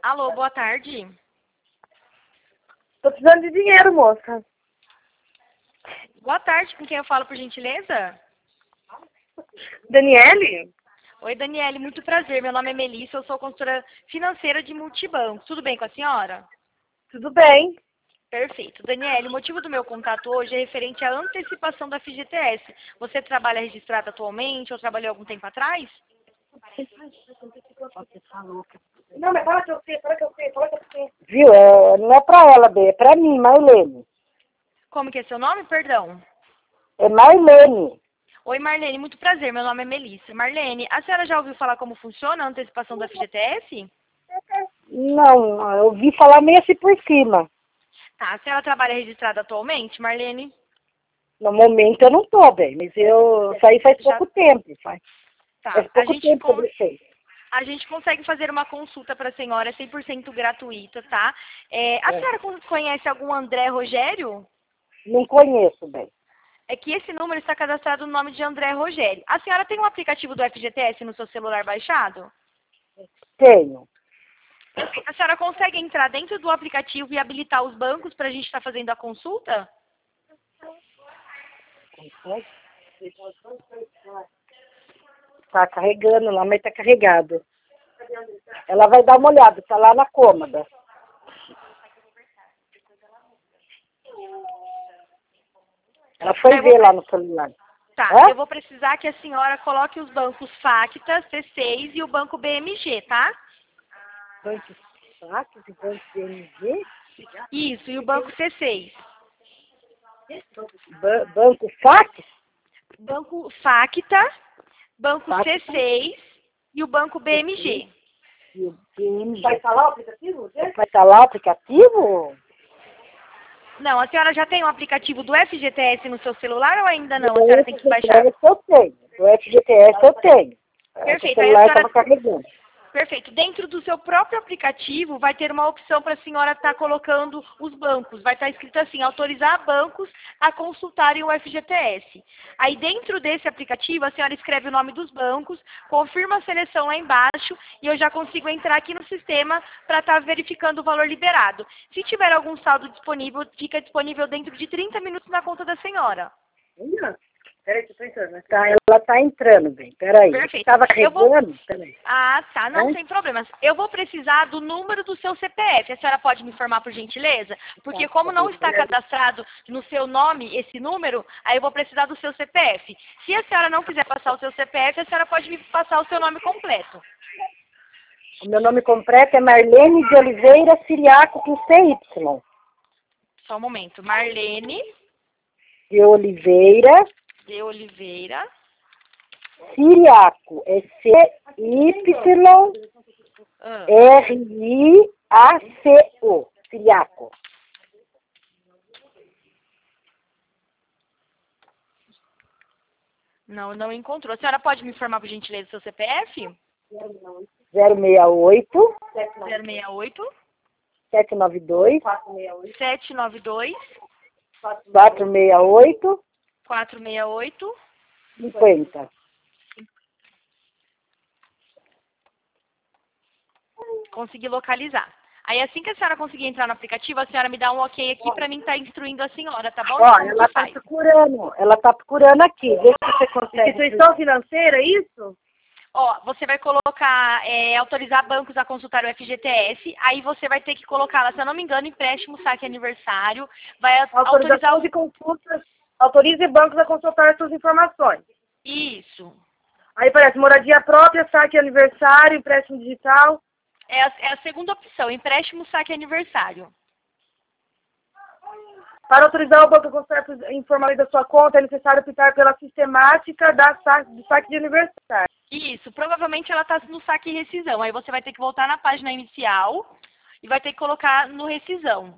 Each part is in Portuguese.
Alô, boa tarde. Tô precisando de dinheiro, moça. Boa tarde, com quem eu falo, por gentileza? Daniele? Oi, Daniele, muito prazer. Meu nome é Melissa, eu sou consultora financeira de multibanco. Tudo bem com a senhora? Tudo bem? Perfeito. Daniele, o motivo do meu contato hoje é referente à antecipação da FGTS. Você trabalha registrada atualmente ou trabalhou algum tempo atrás? Não, mas fala que eu sei, fala que eu sei, fala que eu sei. Viu? Não é pra ela, Bê, é pra mim, Marlene. Como que é seu nome? Perdão. É Marlene. Oi, Marlene, muito prazer. Meu nome é Melissa. Marlene, a senhora já ouviu falar como funciona a antecipação da FGTS? Não, eu ouvi falar meio assim por cima. Tá, a senhora trabalha registrada atualmente, Marlene? No momento eu não tô, bem, mas eu saí faz pouco tempo. Faz Tá, pouco tempo que eu deixei. a gente consegue fazer uma consulta para a senhora, é 100% gratuita, tá? A senhora conhece algum André Rogério? Não conheço, bem. É que esse número está cadastrado no nome de André Rogério. A senhora tem um aplicativo do FGTS no seu celular baixado? Tenho. A senhora consegue entrar dentro do aplicativo e habilitar os bancos para a gente estar fazendo a consulta? Tá carregando lá, mas tá carregado. Ela vai dar uma olhada, tá lá na cômoda. Ela foi ver lá no celular. Tá, Hã? eu vou precisar que a senhora coloque os bancos Facta, C6 e o banco BMG, tá? Banco Fax e Banco BMG? Isso, e o banco C6. Banco Fax? Banco Facta, banco Fax C6 e o banco BMG. e o BMG. Vai estar lá o aplicativo? Vai estar lá o aplicativo? Não, a senhora já tem o aplicativo do FGTS no seu celular ou ainda não? A Do senhora tem que baixar. FGTS eu tenho. Do FGTS eu tenho. O Perfeito. Aí a celular senhora... estava carregando. Perfeito. Dentro do seu próprio aplicativo vai ter uma opção para a senhora estar colocando os bancos. Vai estar escrito assim, autorizar bancos a consultarem o FGTS. Aí dentro desse aplicativo a senhora escreve o nome dos bancos, confirma a seleção lá embaixo e eu já consigo entrar aqui no sistema para estar verificando o valor liberado. Se tiver algum saldo disponível, fica disponível dentro de 30 minutos na conta da senhora. Peraí, que eu tô entrando. Né? Tá, ela tá entrando, bem. Peraí. Perfeito. Estava carregando? Peraí. Ah, tá. Não, sem problemas. Eu vou precisar do número do seu CPF. A senhora pode me informar, por gentileza? Porque como não está cadastrado no seu nome esse número, aí eu vou precisar do seu CPF. Se a senhora não quiser passar o seu CPF, a senhora pode me passar o seu nome completo. O meu nome completo é Marlene de Oliveira Siriaco com CY. Só um momento. Marlene De Oliveira de Oliveira. Siriaco. É C-Y-R-I-A-C-O. Siriaco. Não encontrou. A senhora pode me informar, por gentileza, o seu CPF? 068 068 792 792 468 468. 50. Consegui localizar. Aí assim que a senhora conseguir entrar no aplicativo, a senhora me dá um ok aqui pra mim estar instruindo a senhora, tá bom? Ó, Como ela que tá faz? procurando. Ela tá procurando aqui. Vê se você consegue. Instituição financeira, é isso? Ó, você vai colocar, autorizar bancos a consultar o FGTS, aí você vai ter que colocar lá, se eu não me engano, empréstimo, saque aniversário, vai autorizar De consultas. Autorize bancos a consultar suas informações. Isso. Aí aparece moradia própria, saque aniversário, empréstimo digital. É a segunda opção, empréstimo, saque aniversário. Para autorizar o banco a consultar informações da sua conta, é necessário optar pela sistemática do saque de aniversário. Isso, provavelmente ela está no saque e rescisão. Aí você vai ter que voltar na página inicial e vai ter que colocar no rescisão.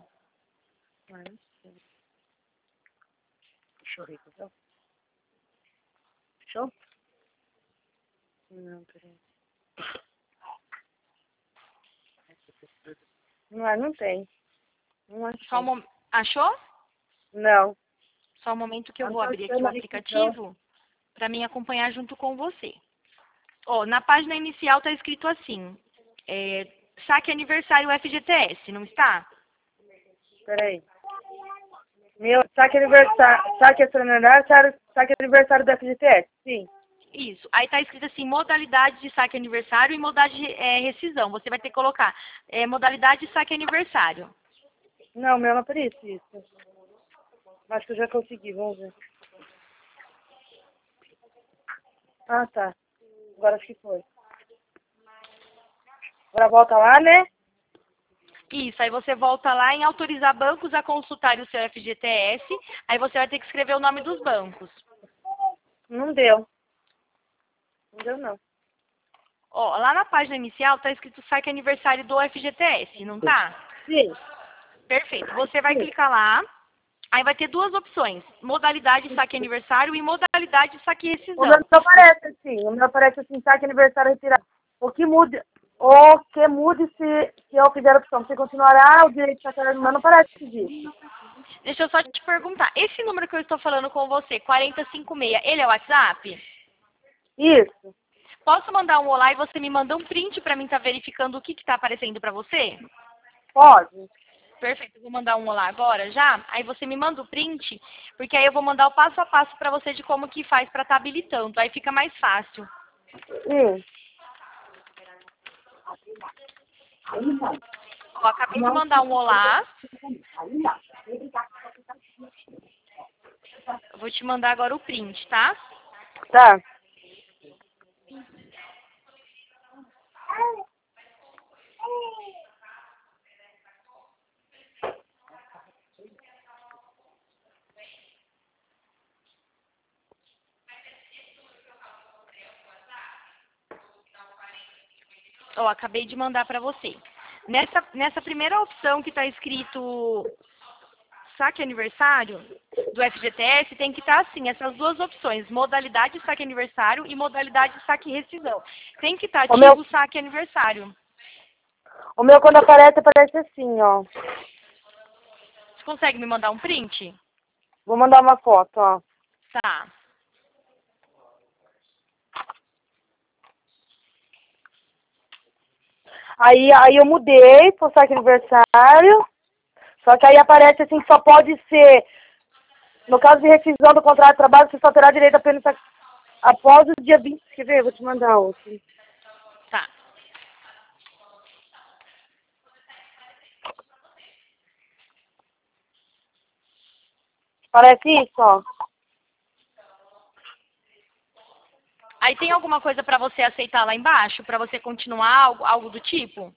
Deixa eu ver, então. Fechou? Não, peraí. Não tem. Não achei. Achou? Não. Só um momento que eu Não vou tô abrir aqui achando o a rescisão. aplicativo para mim acompanhar junto com você. Ó, na página inicial está escrito assim, saque aniversário FGTS, não está? Peraí. Meu saque extraordinário, saque aniversário do FGTS, sim. Isso. Aí tá escrito assim, modalidade de saque aniversário e modalidade de rescisão. Você vai ter que colocar modalidade de saque aniversário. Não, meu não aparece isso. Acho que eu já consegui, vamos ver. Ah, tá. Agora acho que foi. Agora volta lá, né? Isso, aí você volta lá em autorizar bancos a consultar o seu FGTS, aí você vai ter que escrever o nome dos bancos. Não deu. Não deu, não. Ó, lá na página inicial tá escrito saque aniversário do FGTS, não tá? Sim. Perfeito. Você vai clicar lá, aí vai ter duas opções, modalidade de saque aniversário e modalidade de saque O rescisão. meu não aparece assim. O meu aparece assim, saque aniversário retirado. O que mude se eu fizer a opção. Você continuará o direito de sacar, mas não parece disso. Deixa eu só te perguntar, esse número que eu estou falando com você, 4056, ele é o WhatsApp? Isso. Posso mandar um olá e você me manda um print para mim estar verificando o que está aparecendo para você? Pode. Perfeito, eu vou mandar um olá agora já. Aí você me manda o print, porque aí eu vou mandar o passo a passo para você de como que faz para estar habilitando. Aí fica mais fácil. Ó, acabei de mandar um olá. Eu vou te mandar agora o print, tá? Tá. Ó, acabei de mandar para você. Nessa primeira opção que está escrito saque aniversário do FGTS, tem que estar assim, essas duas opções, modalidade saque aniversário e modalidade saque rescisão. Tem que estar ativo o saque aniversário. O meu quando aparece assim, ó. Você consegue me mandar um print? Vou mandar uma foto, ó. Tá. Aí eu mudei pro saque aniversário. Só que aí aparece assim, só pode ser, no caso de rescisão do contrato de trabalho, você só terá direito apenas após o dia 20. Quer ver? Eu vou te mandar outro. Tá. Parece isso, ó. Aí tem alguma coisa para você aceitar lá embaixo? Para você continuar, algo do tipo?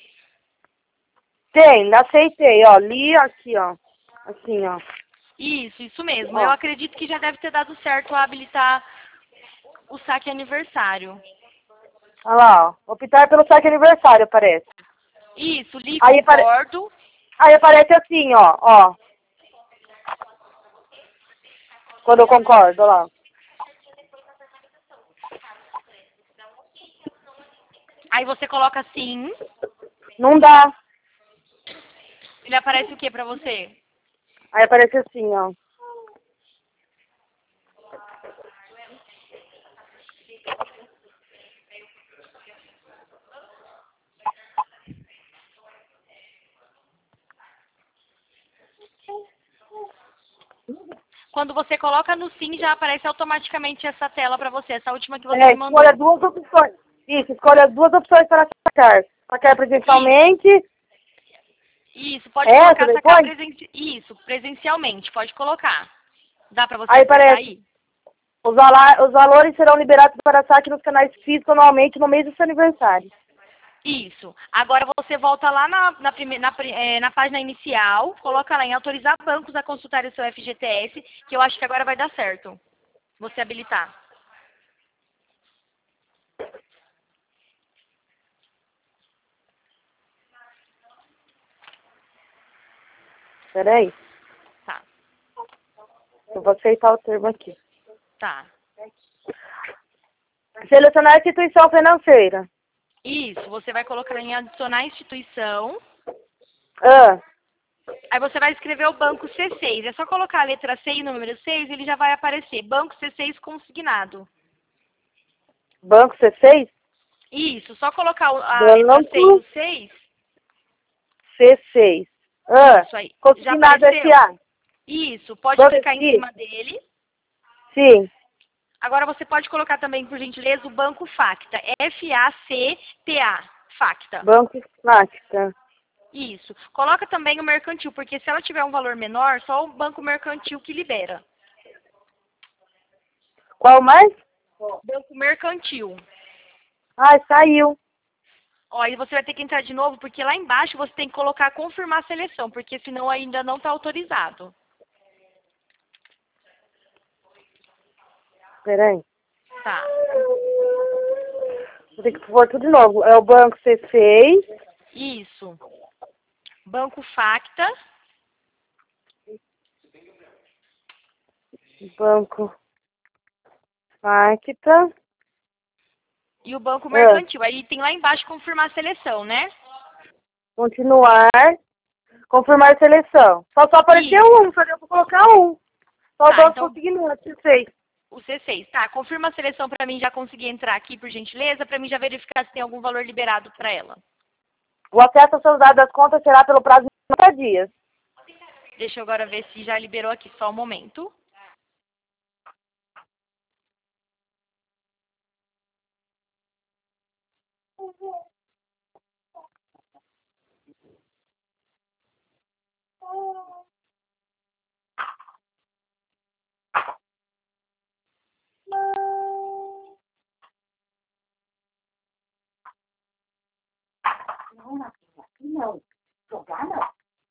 Tem, aceitei, ó. Li aqui, ó. Assim, ó. Isso mesmo. Ó. Eu acredito que já deve ter dado certo a habilitar o saque aniversário. Olha lá, ó. Optar pelo saque aniversário, aparece. Isso, li Aí concordo. Aí aparece assim, ó. Quando eu concordo, ó lá. Aí você coloca sim. Não dá. Ele aparece o que para você? Aí aparece assim, ó. Quando você coloca no sim, já aparece automaticamente essa tela para você, essa última que você me mandou. Escolha duas opções. Isso, escolha duas opções para sacar. Sacar presencialmente. Isso, pode colocar sacar Isso, presencialmente, pode colocar. Dá para você aí acertar aparece. aí? Os valores serão liberados para saque nos canais físicos anualmente no mês do seu aniversário. Isso. Agora você volta lá na página inicial, coloca lá em autorizar bancos a consultar o seu FGTS, que eu acho que agora vai dar certo. Você habilitar. Peraí. Tá, Eu vou aceitar o termo aqui. tá. Selecionar a instituição financeira. Isso, você vai colocar em adicionar instituição. Ah, Aí você vai escrever o banco C6. É só colocar a letra C e o número 6, ele já vai aparecer. Banco C6 consignado. banco C6? Isso, só colocar a letra Banco C e o 6. C6. Isso aí. Já Consignado apareceu? SA. Isso, pode Banco clicar em aqui? cima dele. Sim. Agora você pode colocar também, por gentileza, o Banco Facta. F-A-C-T-A. Facta. Banco Facta. Isso. Coloca também o mercantil, porque se ela tiver um valor menor, só o banco mercantil que libera. Qual mais? Banco mercantil. Ai, saiu. Ó, aí você vai ter que entrar de novo, porque lá embaixo você tem que colocar confirmar a seleção, porque senão ainda não está autorizado. Peraí. Tá. Vou ter que pôr tudo de novo. É o banco C6. Isso. Banco Facta. Banco Facta. E o banco mercantil. Aí tem lá embaixo confirmar a seleção, né? Continuar. Confirmar seleção. Só apareceu um. Só deu pra colocar um. Só o Tá, banco então consignado, C6. o C6. Tá, confirma a seleção para mim já conseguir entrar aqui, por gentileza, para mim já verificar se tem algum valor liberado para ela. O acesso aos seus dados das contas será pelo prazo de 90 dias. Deixa eu agora ver se já liberou aqui, só um momento. Não. Jogar não.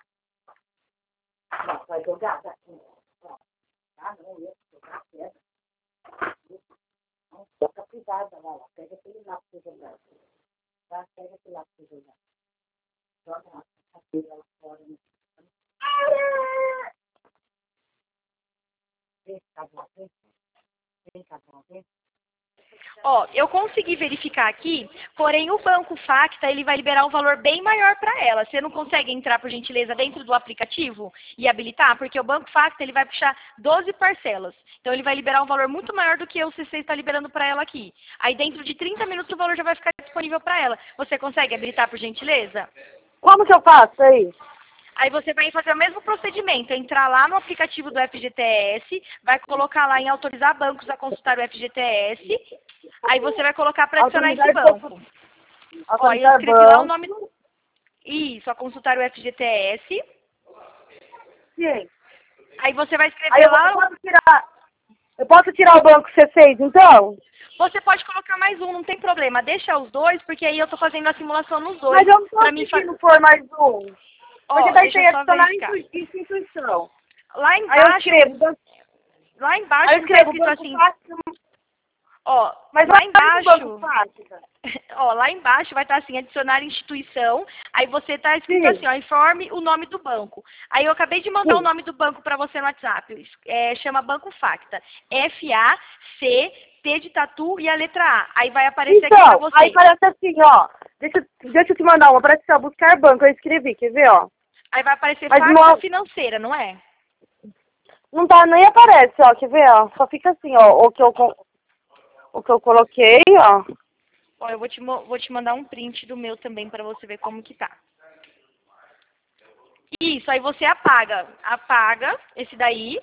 Não, vai jogar daqui. Ah, não, eu jogar pedra. Não, fica cuidado, lá. Pega aquele lápis pra jogar. Tá? Pega aquele lápis pra jogar. Joga a cadeira lá fora. Vem cá, vem. Vem cá, vem. Ó, eu consegui verificar aqui, porém o Banco Facta, ele vai liberar um valor bem maior para ela. Você não consegue entrar, por gentileza, dentro do aplicativo e habilitar? Porque o Banco Facta, ele vai puxar 12 parcelas. Então, ele vai liberar um valor muito maior do que o CC está liberando para ela aqui. Aí, dentro de 30 minutos, o valor já vai ficar disponível para ela. Você consegue habilitar, por gentileza? Como que eu faço aí? Aí você vai fazer o mesmo procedimento, entrar lá no aplicativo do FGTS, vai colocar lá em autorizar bancos a consultar o FGTS, aí você vai colocar para adicionar esse banco. Ó, eu escrevi lá o nome... Isso, a consultar o FGTS. Sim. Aí você vai Aí escrever lá... eu posso tirar o banco C6, então? Você pode colocar mais um, não tem problema. Deixa os dois, porque aí eu tô fazendo a simulação nos dois. Mas eu não tô pra mim conseguindo pôr mais um. Porque Ó, daí deixa tem eu só adicionar verificar. instituição. Lá Aí eu embaixo... escrevo. Lá embaixo Aí eu não tá escrevo escrito banco assim... fácil. Ó, Mas lá vai no banco embaixo... fácil. Ó, lá embaixo vai estar assim, adicionar instituição. Aí você tá escrito Sim. assim, ó, informe o nome do banco. Aí eu acabei de mandar o Sim. nome do banco para você no WhatsApp. Chama Banco Facta. F-A-C-T de tatu e a letra A. Aí vai aparecer aqui para Então, você. aí parece assim, ó. Deixa eu te mandar uma. Parece que ó, buscar banco. Eu escrevi, quer ver, ó. Aí vai aparecer Mas Facta não, financeira, não é? não tá, nem aparece, ó. Quer ver, ó. Só fica assim, ó. O que eu coloquei, ó. Ó, eu vou te mandar um print do meu também para você ver como que tá. Isso, aí você apaga. Apaga esse daí.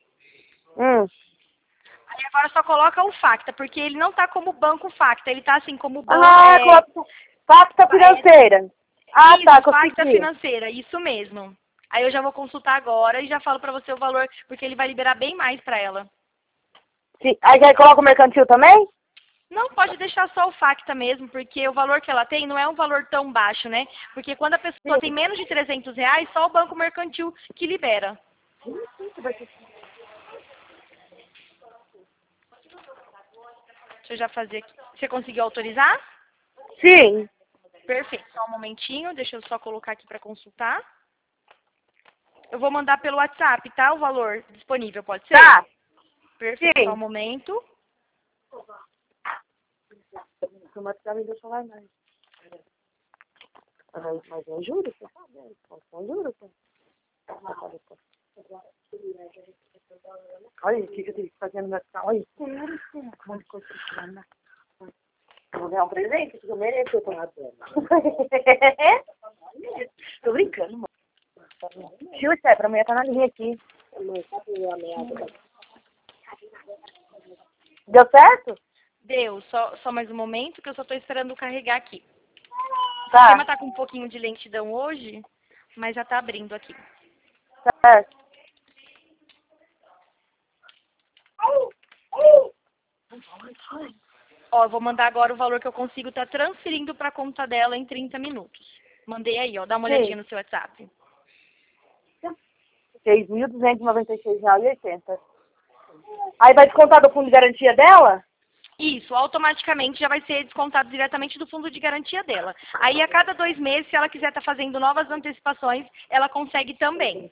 Aí agora só coloca o Facta, porque ele não tá como Banco Facta, ele tá assim como banco... Facta financeira. Ah, Isso, tá, Facta consegui. financeira, isso mesmo. Aí eu já vou consultar agora e já falo pra você o valor, porque ele vai liberar bem mais pra ela. Sim. Aí coloca o mercantil também? Não, pode deixar só o Facta mesmo, porque o valor que ela tem não é um valor tão baixo, né? Porque quando a pessoa tem menos de R$ 300, só o banco mercantil que libera. Deixa eu já fazer aqui. Você conseguiu autorizar? Sim. Perfeito. Só um momentinho, deixa eu só colocar aqui para consultar. Eu vou mandar pelo WhatsApp, tá? O valor disponível, pode ser? Tá. Perfeito. Sim. Só um momento. Mas eu juro, você sabe? Eu juro. Olha o que eu tive que fazer no meu carro. Olha. Um monte de coisa que eu Eu vou ganhar um presente, que eu mereço. Tô brincando, mano. Tio, isso é pra mulher tá na linha aqui. Deu certo? Deu, só mais um momento que eu só tô esperando carregar aqui. O Tá. sistema tá com um pouquinho de lentidão hoje, mas já tá abrindo aqui. Certo. Ó, eu vou mandar agora o valor que eu consigo tá transferindo pra conta dela em 30 minutos. Mandei aí, ó, dá uma olhadinha no seu WhatsApp. R$6.296,80. Aí vai descontar do fundo de garantia dela? Isso, automaticamente já vai ser descontado diretamente do fundo de garantia dela. Aí a cada 2 meses, se ela quiser estar fazendo novas antecipações, ela consegue também.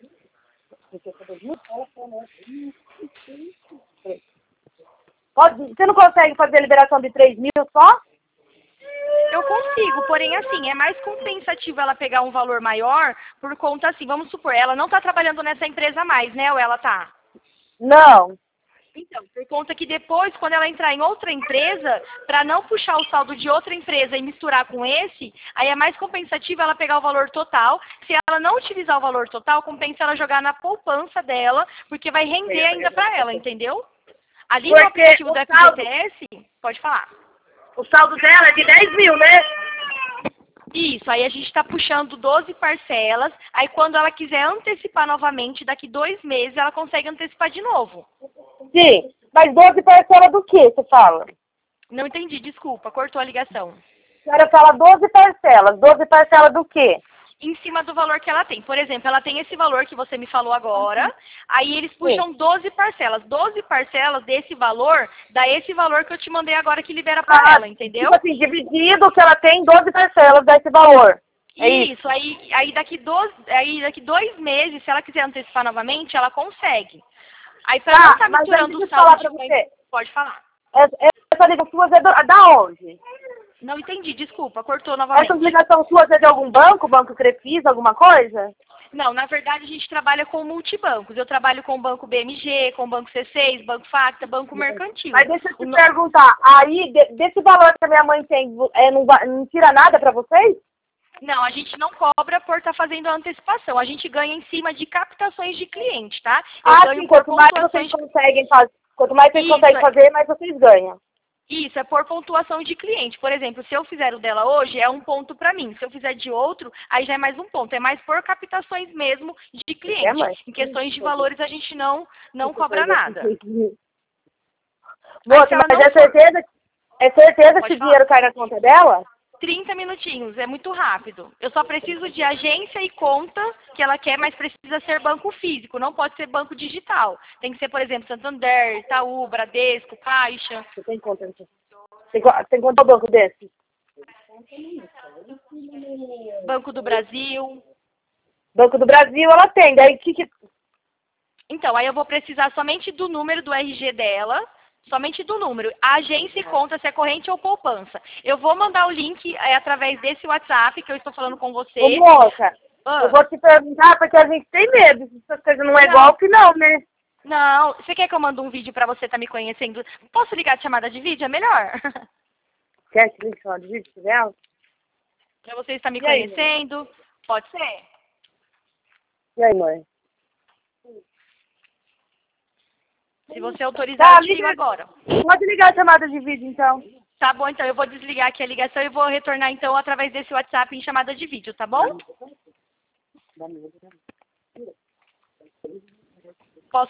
Você não consegue fazer a liberação de 3.000 só? Eu consigo, porém assim, é mais compensativo ela pegar um valor maior por conta assim, vamos supor, ela não está trabalhando nessa empresa mais, né? Ou ela tá? Não. Então, por conta que depois, quando ela entrar em outra empresa, para não puxar o saldo de outra empresa e misturar com esse, aí é mais compensativo ela pegar o valor total. Se ela não utilizar o valor total, compensa ela jogar na poupança dela, porque vai render ainda para ela, entendeu? Ali no aplicativo do FGTS, pode falar. O saldo dela é de 10.000, né? Isso, aí a gente está puxando 12 parcelas, aí quando ela quiser antecipar novamente, daqui 2 meses, ela consegue antecipar de novo. Sim, mas 12 parcelas do que você fala? Não entendi, desculpa, cortou a ligação. A senhora fala 12 parcelas. 12 parcelas do quê? Em cima do valor que ela tem. Por exemplo, ela tem esse valor que você me falou agora, aí eles puxam 12 parcelas. 12 parcelas desse valor, dá esse valor que eu te mandei agora que libera para ela, entendeu? Tipo assim, dividido o que ela tem em 12 parcelas desse valor. É isso, aí daqui 2 meses, se ela quiser antecipar novamente, ela consegue. Aí para não estar misturando o saldo de você, pode falar. Essa ligação sua é da onde? Não entendi, desculpa, cortou novamente. Essa ligação sua é de algum banco? Banco Crefisa, alguma coisa? Não, na verdade a gente trabalha com multibancos. Eu trabalho com o Banco BMG, com o Banco C6, Banco Facta, Banco Mercantil. Mas deixa eu te perguntar, aí desse valor que a minha mãe tem, não tira nada para vocês? Não, a gente não cobra por estar fazendo a antecipação. A gente ganha em cima de captações de cliente, tá? Sim, quanto mais vocês conseguem fazer, mais vocês ganham. Isso, é por pontuação de cliente. Por exemplo, se eu fizer o dela hoje, é 1 ponto para mim. Se eu fizer de outro, aí já é mais 1 ponto. É mais por captações mesmo de cliente. Em questões de valores, a gente não cobra nada. Moça, mas é certeza que o dinheiro cai na conta dela? 30 minutinhos, é muito rápido. Eu só preciso de agência e conta que ela quer, mas precisa ser banco físico, não pode ser banco digital. Tem que ser, por exemplo, Santander, Itaú, Bradesco, Caixa. Você tem conta? Tem conta no banco desse? Banco do Brasil. Banco do Brasil ela tem, daí Então, aí eu vou precisar somente do número do RG dela, somente do número. A agência e conta se é corrente ou poupança. Eu vou mandar o link através desse WhatsApp que eu estou falando com você. Ô, moça, eu vou te perguntar porque a gente tem medo. Essas coisas não é golpe não, né? Não, você quer que eu mande um vídeo pra você estar me conhecendo? Posso ligar de chamada de vídeo? É melhor. Quer que ligue chamada de vídeo dela? Pra você estar me conhecendo? Pode ser? E aí, mãe? Se você autorizar, eu te ligo agora. Pode ligar a chamada de vídeo, então. Tá bom, então eu vou desligar aqui a ligação e vou retornar, então, através desse WhatsApp em chamada de vídeo, tá bom?